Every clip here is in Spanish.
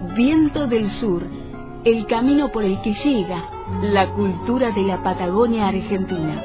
Viento del Sur, el camino por el que llega la cultura de la Patagonia Argentina.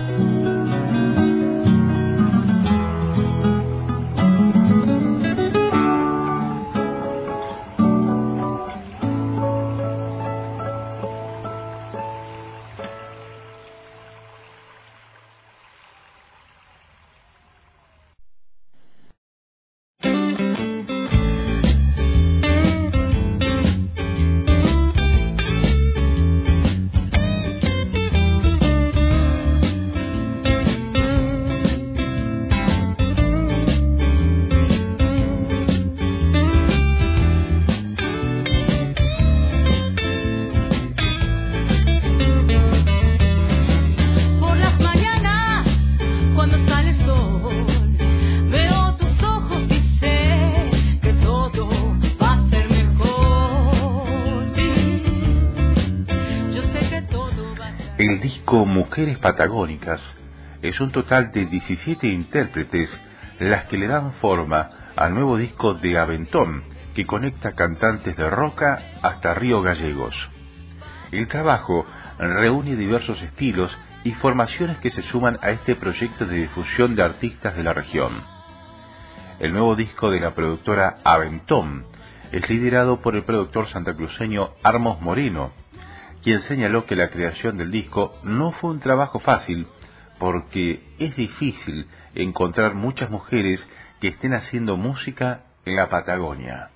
El disco Mujeres Patagónicas es un total de 17 intérpretes las que le dan forma al nuevo disco de Aventón, que conecta cantantes de Roca hasta Río Gallegos. El trabajo reúne diversos estilos y formaciones que se suman a este proyecto de difusión de artistas de la región. El nuevo disco de la productora Aventón es liderado por el productor santacruceño Armos Moreno, quien señaló que la creación del disco no fue un trabajo fácil porque es difícil encontrar muchas mujeres que estén haciendo música en la Patagonia.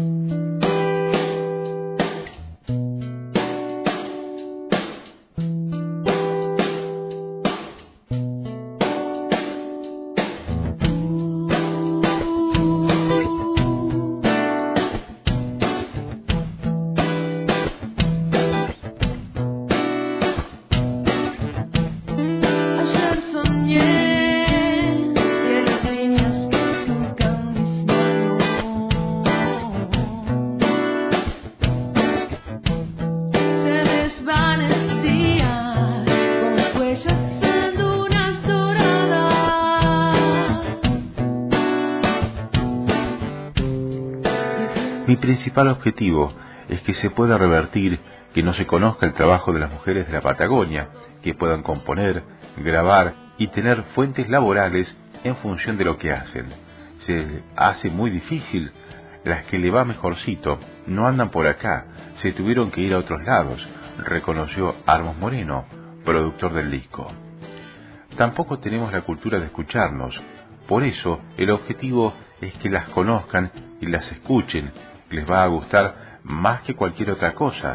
Mi principal objetivo es que se pueda revertir, que no se conozca el trabajo de las mujeres de la Patagonia, que puedan componer, grabar y tener fuentes laborales en función de lo que hacen. Se hace muy difícil, las que le va mejorcito no andan por acá, se tuvieron que ir a otros lados, reconoció Armos Moreno, productor del disco. Tampoco tenemos la cultura de escucharnos, por eso el objetivo es que las conozcan y las escuchen. Les va a gustar más que cualquier otra cosa.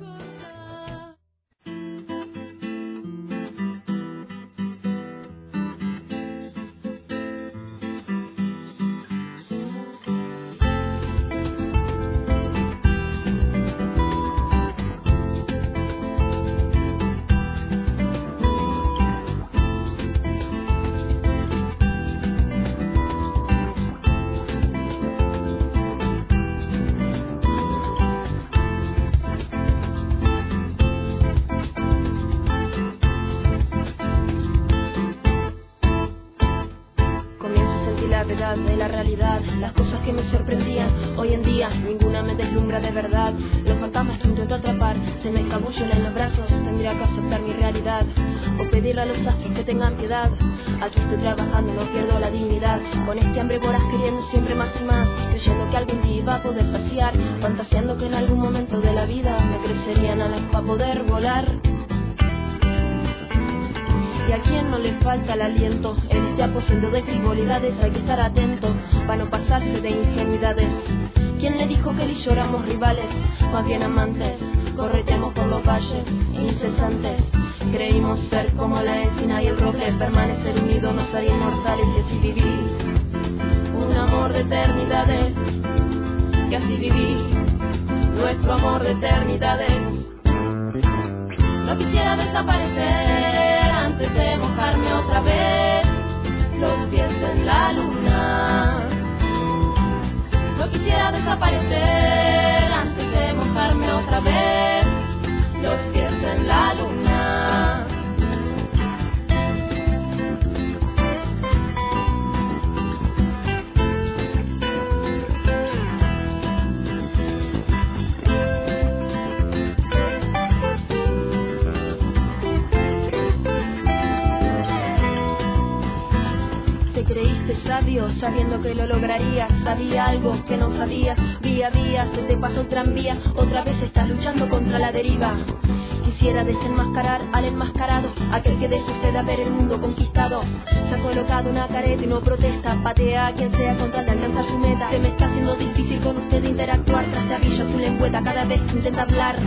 De la realidad, las cosas que me sorprendían. Hoy en día ninguna me deslumbra de verdad. Los fantasmas que intento atrapar se me escabullen en los brazos. Tendría que aceptar mi realidad o pedirle a los astros que tengan piedad. Aquí estoy trabajando, no pierdo la dignidad. Con este hambre voraz queriendo siempre más y más, creyendo que algún día iba a poder saciar, fantaseando que en algún momento de la vida me crecerían alas para poder volar. Y a quien no le falta el aliento, en este aposento de frivolidades hay que estar atento, para no pasarse de ingenuidades. ¿Quién le dijo que él y yo éramos rivales? Más bien amantes, correteamos por los valles incesantes. Creímos ser como la encina y el roble, permanecer unidos nos haría inmortales y así viví un amor de eternidades. Y así viví nuestro amor de eternidades. No quisiera desaparecer antes de mojarme otra vez los pies en la luna. No quisiera desaparecer antes de mojarme otra vez los pies en la luna. sabiendo que lo lograrías. Sabía algo que no sabías, vía a vía, se te pasó el tranvía. Otra vez estás luchando contra la deriva. Quisiera desenmascarar al enmascarado, aquel que de sucede a ver el mundo conquistado. Se ha colocado una careta y no protesta, patea a quien sea con tal de alcanzar su meta. Se me está haciendo difícil con usted interactuar, trastabilla su lengüeta cada vez que intenta hablar.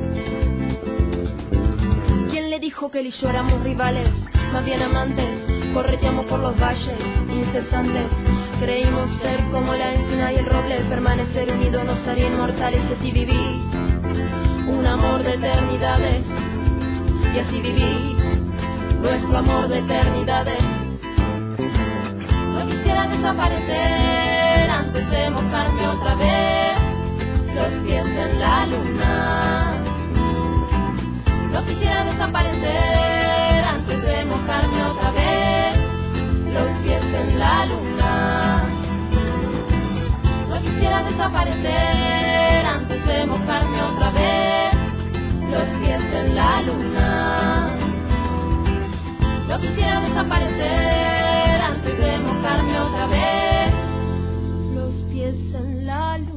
¿Quién le dijo que él y yo éramos rivales? Más bien amantes, correteamos por los valles incesantes. Creímos ser como la encina y el roble, permanecer unidos nos haría inmortales. Y así viví un amor de eternidades, y así viví nuestro amor de eternidades. No quisiera desaparecer antes de mojarme otra vez los pies en la luna. No quisiera desaparecer antes de mojarme otra vez los pies en la luna. No quisiera desaparecer antes de mojarme otra vez los pies en la luna. No quisiera desaparecer antes de mojarme otra vez los pies en la luna.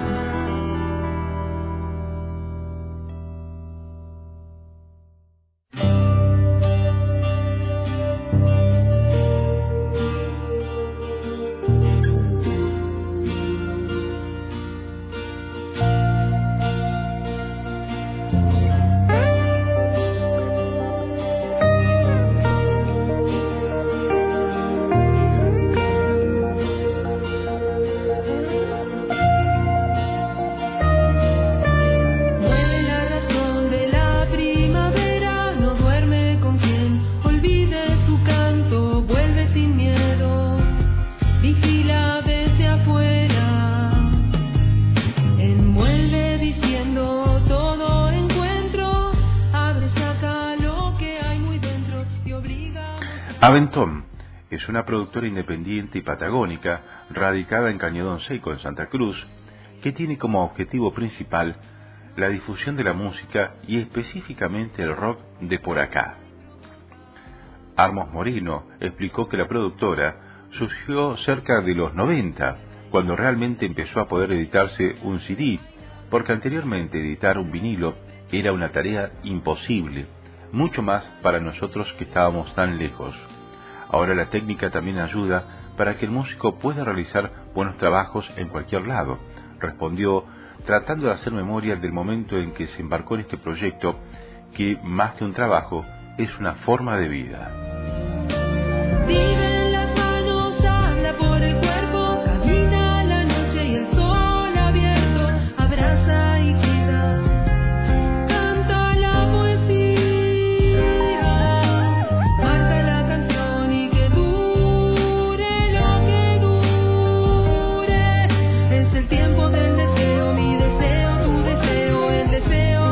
Aventón es una productora independiente y patagónica radicada en Cañadón Seco, en Santa Cruz, que tiene como objetivo principal la difusión de la música y específicamente el rock de por acá. Armos Moreno explicó que la productora surgió cerca de los 90, cuando realmente empezó a poder editarse un CD, porque anteriormente editar un vinilo era una tarea imposible, mucho más para nosotros que estábamos tan lejos. Ahora la técnica también ayuda para que el músico pueda realizar buenos trabajos en cualquier lado, respondió, tratando de hacer memoria del momento en que se embarcó en este proyecto, que más que un trabajo, es una forma de vida. Vive en las manos, habla por el cuerpo, camina la noche y el sol abierto, abraza y cuida, canta la poesía, marca la canción y que dure lo que dure. Es el tiempo del deseo, mi deseo, tu deseo, el deseo.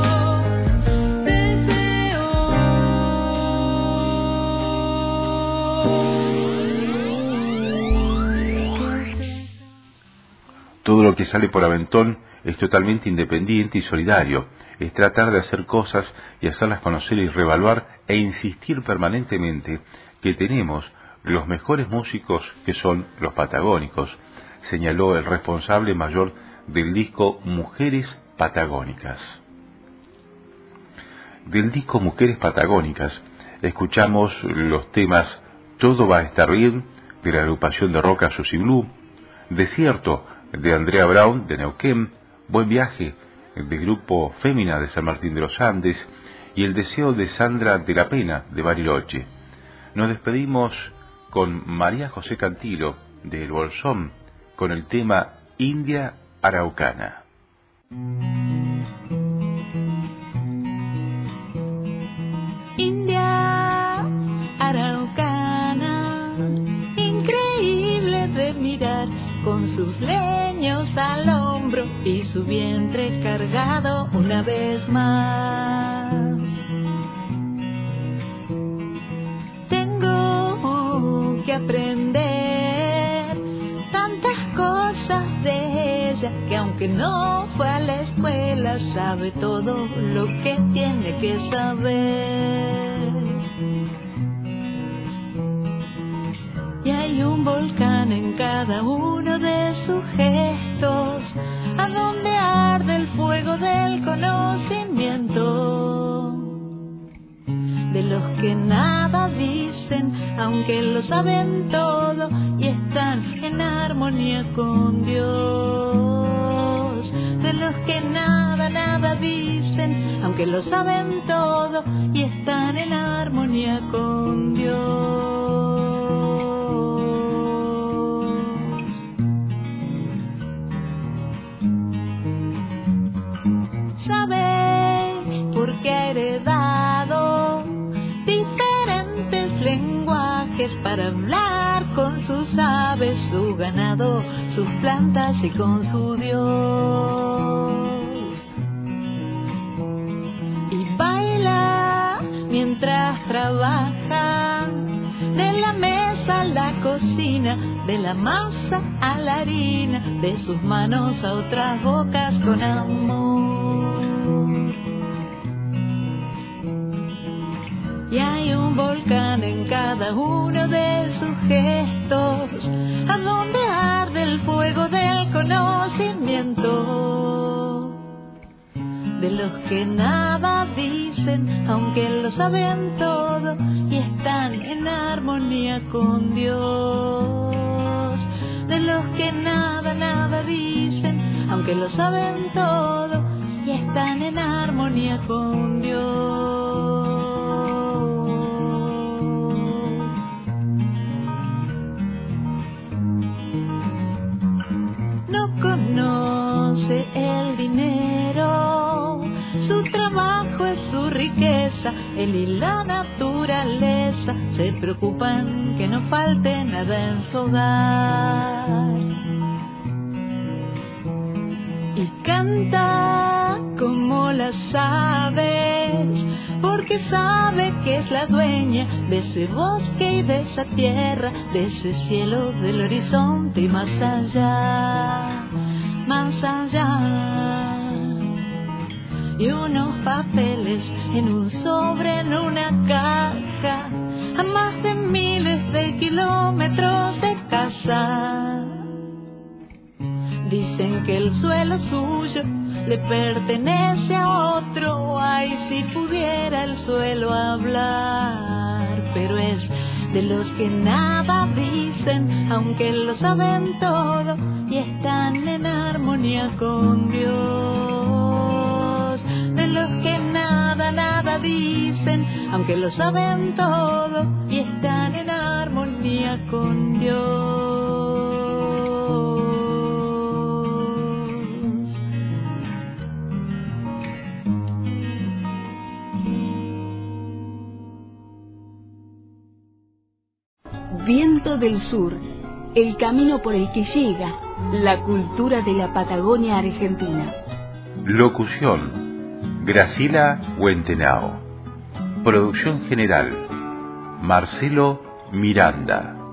Todo lo que sale por Aventón es totalmente independiente y solidario. Es tratar de hacer cosas y hacerlas conocer y reevaluar e insistir permanentemente que tenemos los mejores músicos que son los patagónicos, señaló el responsable mayor del disco Mujeres Patagónicas. Del disco Mujeres Patagónicas escuchamos los temas Todo va a estar bien, de la agrupación de rock Susi Blue, Desierto, de Andrea Brown, de Neuquén, Buen Viaje, del grupo Fémina de San Martín de los Andes, y El Deseo de Sandra de la Pena, de Bariloche. Nos despedimos con María José Cantilo, de El Bolsón, con el tema India Araucana. India Araucana, increíble de mirar, con sus leños al hombro y su vientre cargado una vez más. Tengo que aprender tantas cosas de ella, que aunque no fue a la escuela, sabe todo lo que tiene que saber. Y hay un volcán en cada uno de sus gestos, a donde arde el fuego del conocimiento. De los que nada dicen, aunque lo saben todo, y están en armonía con Dios. De los que nada dicen, aunque lo saben todo, y están en armonía con Dios. Sabe porque ha heredado diferentes lenguajes para hablar con sus aves, su ganado, sus plantas y con su Dios. Y baila mientras trabaja, de la mesa a la cocina, de la masa a la harina, de sus manos a otras bocas con amor. Y hay un volcán en cada uno de sus gestos, a donde arde el fuego del conocimiento. De los que nada dicen, aunque lo saben todo, y están en armonía con Dios. De los que nada dicen, aunque lo saben todo, y están en armonía con Dios. No conoce el dinero, su trabajo es su riqueza, él y la naturaleza se preocupan que no falte nada en su hogar. Y canta como las aves, porque sabe que es la dueña de ese bosque y de esa tierra, de ese cielo del horizonte y más allá, más allá. Y unos papeles en un sobre, en una caja, a más de miles de kilómetros de casa. Dicen que el suelo suyo le pertenece a otro. Ay, si pudiera el suelo hablar. Pero es de los que nada dicen, aunque lo saben todo, y están en armonía con Dios. De los que nada dicen, aunque lo saben todo, y están en armonía con Dios. Viento del Sur, el camino por el que llega la cultura de la Patagonia Argentina. Locución: Graciela Huentenao. Producción general: Marcelo Miranda.